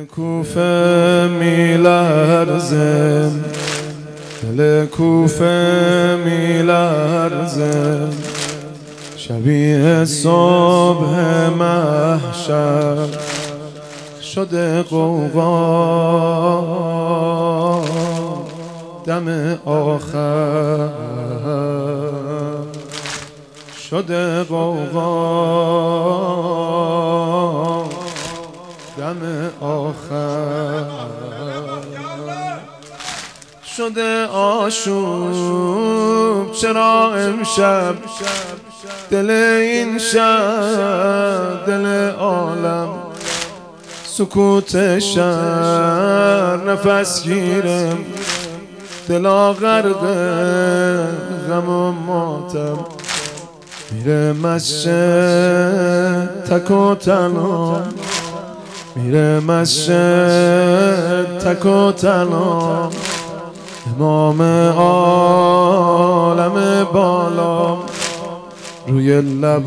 کوفه میلرزه، دل کوفه میلرزه، شبیه صبح محشر شده غوغا دم آخر، شده غوغا دم آخر، شده آشوب چرا امشب دل این شب دل عالم سکوت شهر نفس گیرم دلا غرق غم و ماتم، میره مسجد تک و تنها، میره مسجد تک و تنها، امام عالم بالا روی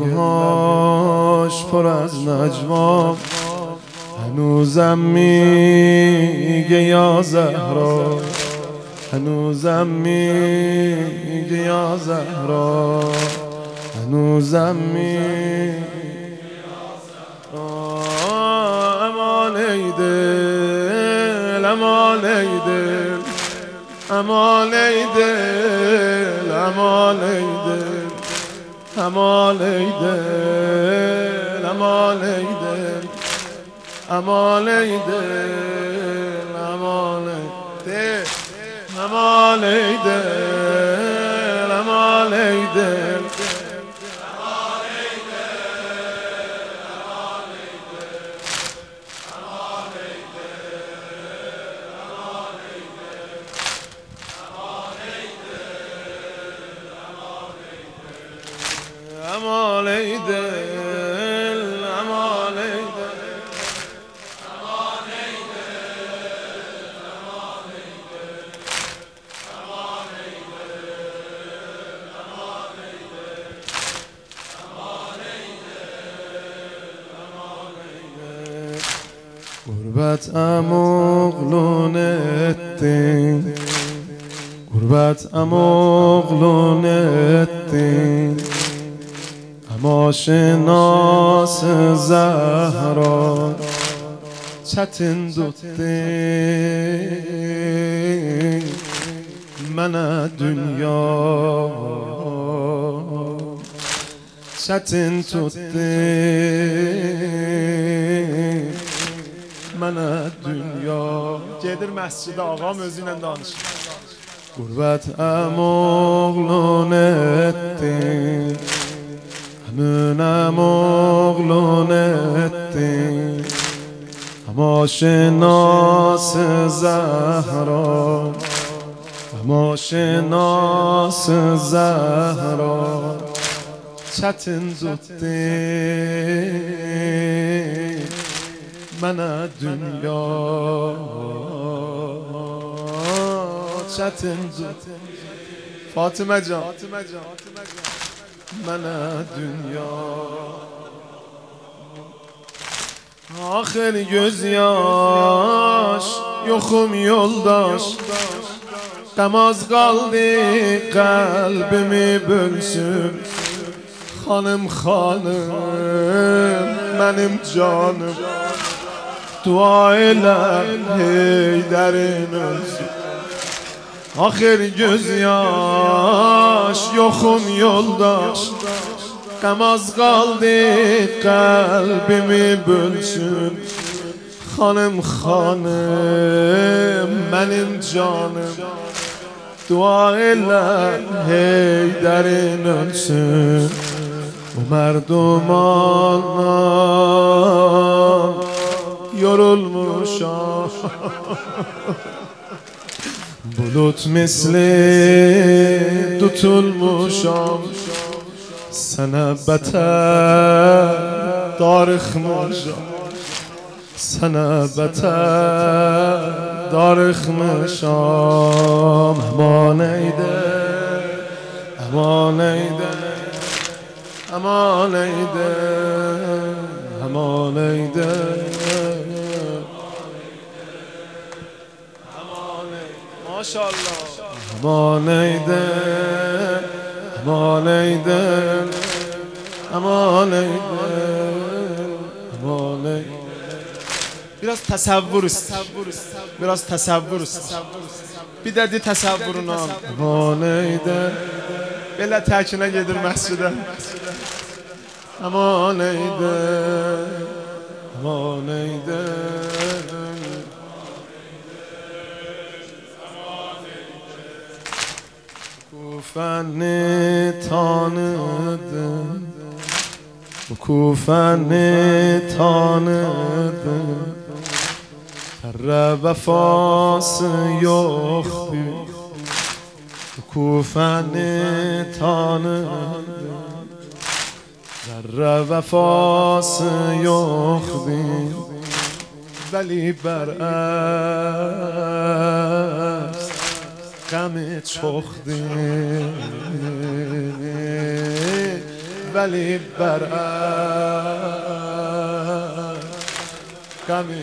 لبهاش پر از نجوا، هنوزم میگه یا زهرا، هنوزم میگه یا زهرا، هنوزم میگه یا زهرا. امان ای دل، امان ای دل، امان ای دل، امان ای دل، امان ای دل، امان ای دل، امان ای دل، امان ای دل، امان ای دل، امان ای دل، امان ای دل، امان ای دل، امان ای دل، امان ای دل، امان ای دل، امان ای دل، امان ای دل، امان ای دل. غربت اموغلون الدین، غربت اموغلون الدین، اما شناس زهرا çetin tuttin bana dünya, çetin tuttin bana dünya. Gedir məscidə ağam özü ilə danışır. Qurbət əmoğlun ettin, همونم اغلون ettin اما شناس زهرا، اما شناس زهرا çetin tuttin bana dünya، çetin tuttin Fatıma can bana dünya. Ahir gözyaş yokum yoldaş, qəm az qaldı qəlbimi bölsün, xanım xanım mənim canım, dua elə Heydərin ölsün. Ahir gözyaş yokum yoldaş, qəm az qaldı qəlbimi bölsün, xanım xanım mənim canım, dua elə Heydərin ölsün. Bu mərdumandan yorulmuşam, bulut misli tutulmuşam, sana beter darıxmışam, sana beter darıxmışam. Aman ey dil, aman ey dil, aman ey dil, aman ey dil, ماشاءالله. امان ای دل، امان ای دل، امان ای دل، امان ای دل. Biraz tasavvur ister. Biraz tasavvur ister. Bir dedi tasavvurunu al. Aman ey de. Belə təkinə gedir məscidə. Aman ey de. Aman ey de. Kufəni tanıdım. Bu kufəni tanıdım. Tərrə vəfası yoxdur. Bu kufəni tanıdım. Zərrə vəfası yoxdur. Vəli bərəs qəmi çoxdur. Vəli bərəs qəmi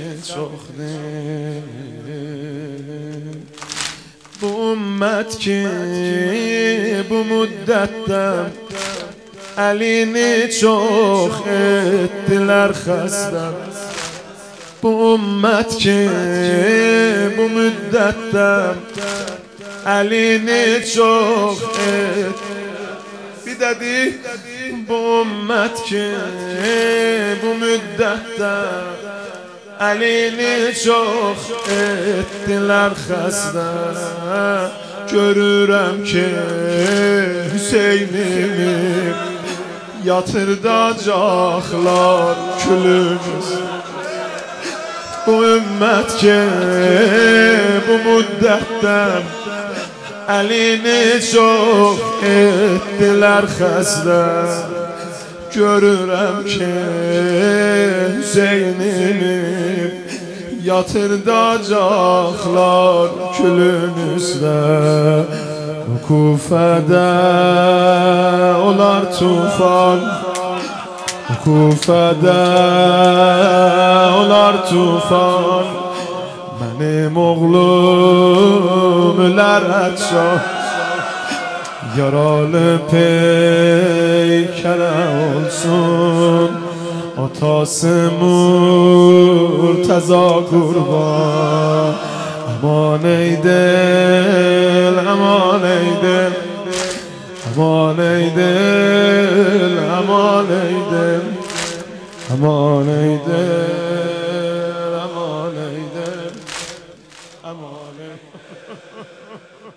çoxdur. Bu ümmət ki, bu müddətdə əlini çox etdilər xəstə. Bu ümmət ki, bu müddətdə əlini çox etdilər. Bir dedi, bu ümmət ki, bu müddətdə əlini çox etdilər xəstə. Görürəm ki, Hüseynimi yatırdacaqlar külümüz. Bu ümmət ki, bu müddətdə əlini çox etdilər xəstə. Görürəm ki, Hüseynimi yatırdacaqlar külünüzdə. Kufədə olar tufan, Kufədə olar tufan. Mənim oğlum ölər ətşah, yaralı peykərə olsun. Atası Murtəza qurban. Aman ey dil, aman ey dil, aman ey dil, aman ey dil, aman ey dil, aman ey dil, aman ey